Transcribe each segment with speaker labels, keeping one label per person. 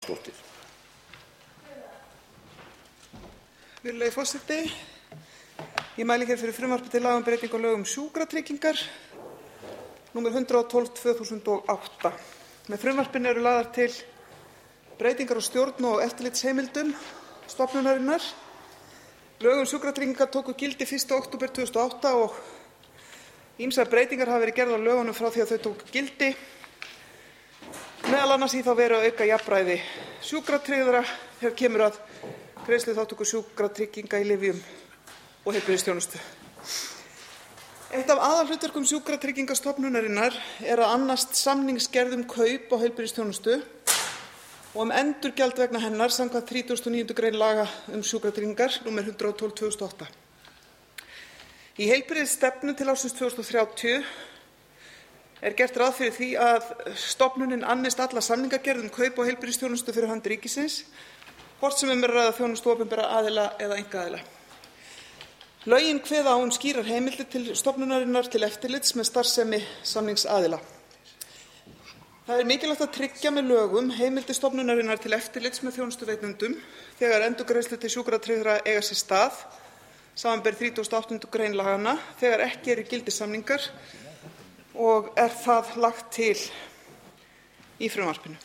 Speaker 1: Ólafsdóttir.
Speaker 2: Virðulegi forseti. Ég mæli hér fyrir frumvarpi til laga um breytingu á lögum um sjúkratryggingar, númer 112/2008. Með frumvarpinu eru lagðar til breytingar á stjórn og eftirlitsheimildum stofnunarinnar. Lög um sjúkratryggingar tóku gildi 1. október 2008 og ýmsar breytingar hafa verið gerðar á lögunum frá því að þau tóku gildi, meðal annars í þá veru að auka jafnræði sjúkratryggðra þegar kemur að greiðsluþátttöku sjúkratrygginga í lyfjum og heilbrigðisþjónustu. Eitt af aðalhlutverkum Sjúkratryggingastofnunarinnar er að annast samningsgerð um kaup á heilbrigðisþjónustu og endurgjald vegna hennar samkvæmt 39. grein laga um sjúkratryggingar, númer 112/2008. Í heilbrigðisstefnu til ársins 2030 er gert ráð fyrir því að stofnunin annist alla samningagerð um kaup á heilbrigðisþjónustu fyrir hönd ríkisins, hvort sem er að ræða þjónustu opinberra aðila eða einkaaðila. Lögin kveða á skýrar heimildir til stofnunarinnar til eftirlits með starfsemi samningsaðila. Það er mikilvægt að tryggja með lögum heimildir stofnunarinnar til eftirlits með þjónustuveitendum þegar endurgreiðslur til sjúkratryggðra eiga sér stað, samanber 38. grein laganna, þegar ekki eru í gildi samningar, og er það lagt til í frumvarpinu.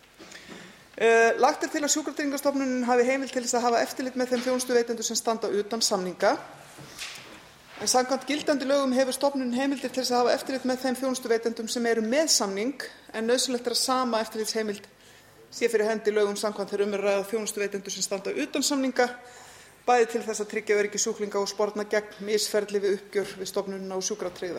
Speaker 2: Lagt er til að Sjúkratryggingastofnunin hafi heimild til þess að hafa eftirlit með þeim þjónustuveitendum sem standa utan samninga, en samkvæmt gildandi lögum hefur stofnunin heimildir til þess að hafa eftirlit með þeim þjónustuveitendum sem eru með samning, en nauðsynlegt er að sama eftirlitsheimild sé fyrir hendi lögum samkvæmt þegar er að ræða þjónustuveitendur sem standa utan samninga, bæði til þess að tryggja öryggi sjúklinga og sporna gegn misferli við uppgjör við stofnunina og sjúkratryggða.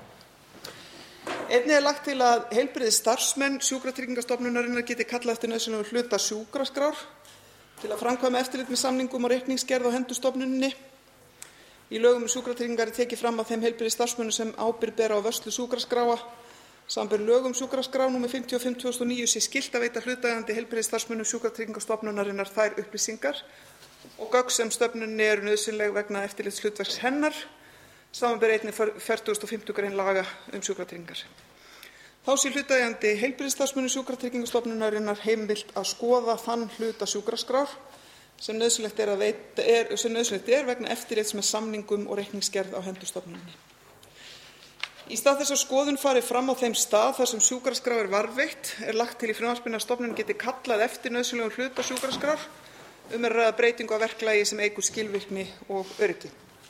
Speaker 2: Einnig er lagt til að heilbrigðisstarfsmenn Sjúkratryggingastofnunarinnar geti kallað eftir nauðsynlegum hluta sjúkraskrár til að framkvæma eftirlit með samningum og reikningsgerð á hendur stofnuninni. Í lögum um sjúkratryggingar er tekið fram að þeim heilbrigðisstarfsmönnum sem ábyrgð bera á vörslu sjúkraskráa, samanber lög um sjúkraskrá númer 55/2009, sé skylt að veita hlutaðeigandi heilbrigðisstarfsmönnum Sjúkratryggingastofnunarinnar þær upplýsingar og gögn sem stofnuninni eru nauðsynleg vegna eftirlitshlutverks hennar, samanber einnig 45. grein laga um sjúkratryggingar. Þá sé hlutaðeigandi heilbrigðisstarfsmönnum Sjúkratryggingastofnunarinnar heimilt að skoða þann hluta sjúkraskrár sem nauðsynlegt er vegna eftirlits með samningum og reikningsgerð á hendur stofnuninni. Í stað þess að skoðun fari fram á þeim stað þar sem sjúkraskrá er varðveitt er lagt til í frumvarpinu að stofnunin geti kallað eftir nauðsynlegum hluta sjúkraskrár er að ræða breytingu á verklagi sem eykur skilvirkni og öryggi.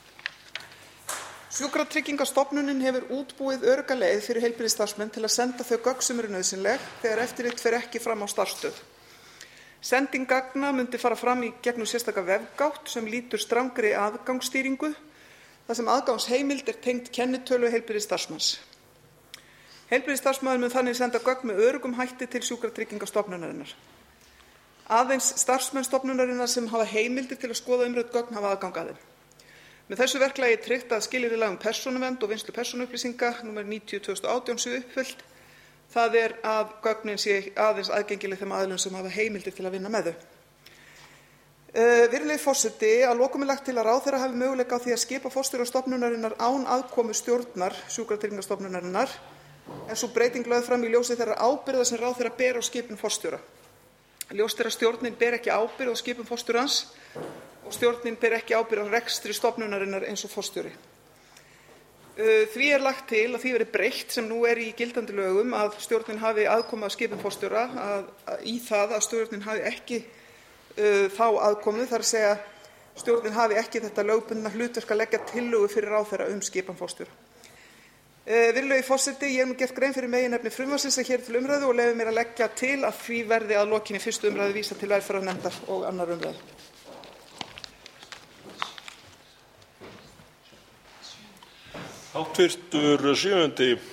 Speaker 2: Sjúkratryggingastofnunin hefur útbúið örugga leið fyrir heilbrigðisstarfsmenn til að senda þau gögn sem eru nauðsynleg þegar eftirlit fer ekki fram á starfsstöð. Sending gagna myndi fara fram í gegnum sérstaka vefgátt sem lýtur strangri aðgangsstýringu, þar sem aðgangsheimild er tengd kennitölu heilbrigðisstarfsmanns. Heilbrigðisstarfsmaður mun þannig senda gögn með öruggum hætti til Sjúkratryggingastofnunarinnar. Aðeins starfsmenn stofnunarinnar sem hafa heimildir til að skoða umrædd gögn hafa aðgang að þeim. Með þessu verklagi er tryggt að skilyrði laga um persónuvernd og vinnslu persónuupplýsinga, númer 90/2018, séu uppfyllt. Það er að gögnin sé aðeins aðgengileg þeim aðilum sem hafa heimildir til að vinna með þau. Virðulegi forseti, að lokum er lagt til að ráðherra hafi möguleika á því að skipa forstjóra stofnunarinnar án aðkomu stjórnar Sjúkratryggingastofnunarinnar, en sú breyting lögð fram í ljósi þeirrar ábyrgðar sem ráðherra ber á skipun forstjóra. Ljóst er að stjórnin ber ekki ábyrgð á skipun forstjórans og stjórnin ber ekki ábyrgð á rekstri stofnunarinnar eins og forstjóri. Því er lagt til að því verði breytt sem nú er í gildandi lögum að stjórnin hafi aðkomu að skipun forstjóra í það að stjórnin hafi ekki þá aðkomu, þar að segja stjórnin hafi ekki þetta lögbundna hlutverk að leggja tillögu fyrir ráðherra um skipan forstjóra. Virðulegi forseti, ég hef nú gert grein fyrir meginefni frumvarpsins sem hér er til umræðu og leyfi mér að leggja til að því verði að lokinni 1. umræðu vísað til velferðarnefndar og 2. umræðu.
Speaker 1: Háttvirtur 7.